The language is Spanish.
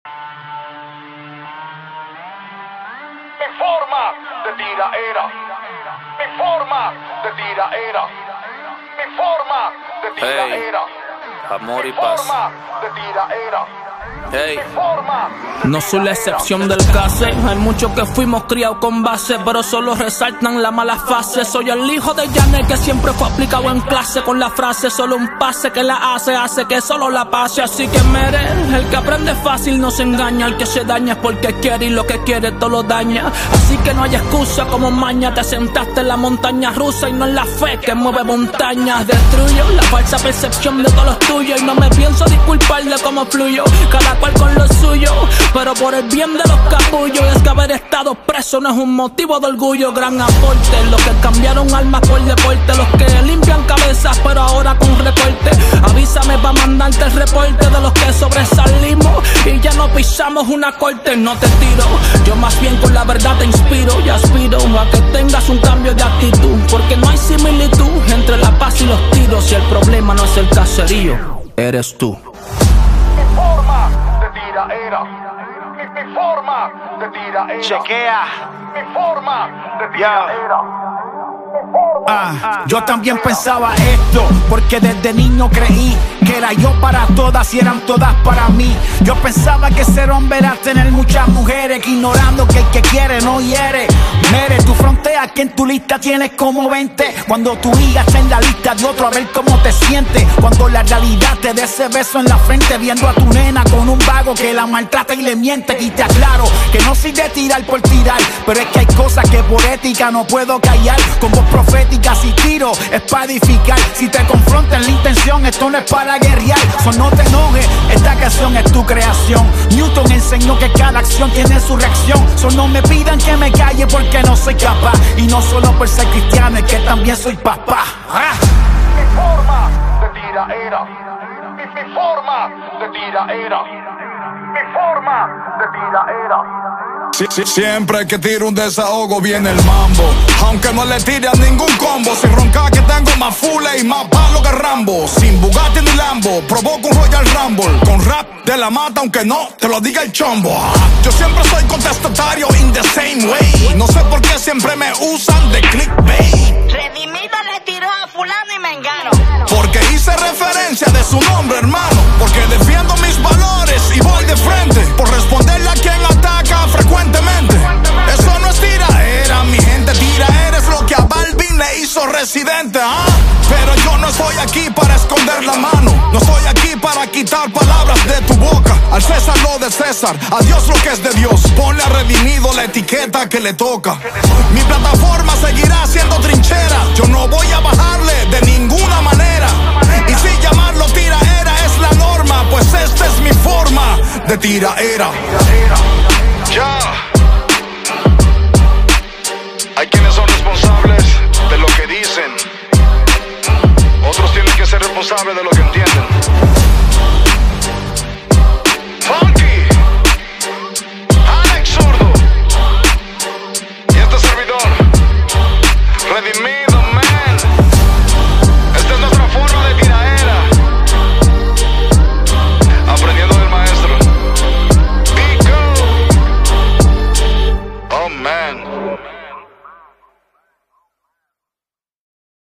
Mi forma de tiraera. Mi forma de tiraera. Mi forma de tiraera. Hey, amor y paz. Mi forma de tiraera. Hey. No soy la excepción del caso. Hay muchos que fuimos criados con base, pero solo resaltan la mala fase. Soy el hijo de Janet que siempre fue aplicado en clase, con la frase solo un pase que la hace que solo la pase. Así que mere, el que aprende fácil no se engaña. El que se daña es porque quiere y lo que quiere todo lo daña. Así que no hay excusa como maña. Te sentaste en la montaña rusa y no en la fe que mueve montañas. Destruyo la falsa percepción de todos los tuyos y no me pienso disculpar de cómo fluyo. Cada cual con lo suyo, pero por el bien de los capullos. Es que haber estado preso no es un motivo de orgullo. Gran aporte, los que cambiaron almas por deporte, los que limpian cabezas pero ahora con recorte. Avísame pa' mandarte el reporte de los que sobresalimos y ya no pisamos una corte. No te tiro, yo más bien con la verdad te inspiro y aspiro a que tengas un cambio de actitud, porque no hay similitud entre la paz y los tiros. Y el problema no es el caserío, eres tú. Mi forma de tiraera. Chequea. Mi forma de tiraera. Yo también pensaba esto, porque desde niño creí que era yo para todas y eran todas para mí. Yo pensaba que ser hombre era tener muchas mujeres, ignorando que el que quiere no hiere. Mere, tu frontera que en tu lista tienes como 20. Cuando tu hija está en la lista de otro, a ver cómo te sientes. Cuando la realidad te dé ese beso en la frente, viendo a tu nena con un vago que la maltrata y le miente. Y te aclaro que no soy de tirar por tirar, pero es que hay cosas que por ética no puedo callar. Con voz profética si tiro es para edificar. Si te confrontan la intención, esto no es para guerrear. No te enojes, esta canción es tu creación. Newton enseñó que cada acción tiene su reacción. No me pidan que me calle porque no soy capaz. Y no solo por ser cristiano, es que también soy papá. Mi forma de tiraera. Mi forma de tiraera. Mi forma de tiraera. Siempre que tiro un desahogo viene el mambo, aunque no le tire a ningún combo. Sin roncar que tengo más fule y más palo que Rambo. Sin Bugatti ni Lambo, provoco un Royal Rumble. Con rap de la mata aunque no te lo diga el chombo. Yo siempre soy contestatario in the same way. No sé por qué siempre me usan de clickbait. Redimido le tiró a fulano y mengano, porque hice referencia de su nombre, hermano. Porque defiendo mis valores y voy de frente, por responderle a quien ataca frecuentemente. Eso no es tiraera, mi gente. Tiraera es lo que a Balvin le hizo residente, Pero yo no estoy aquí para esconder la mano. No estoy aquí para quitar palabras de tu boca. Al César lo de César, a Dios lo que es de Dios. Ponle a Redimido la etiqueta que le toca. Mi plataforma seguirá siendo trinchera. Yo no voy a bajarle de ninguna manera. Y si llamarlo tiraera es la norma, pues esta es mi forma de tiraera. Ya. Hay quienes son responsables de lo que dicen. Otros tienen que ser responsables de lo que entienden. Funk.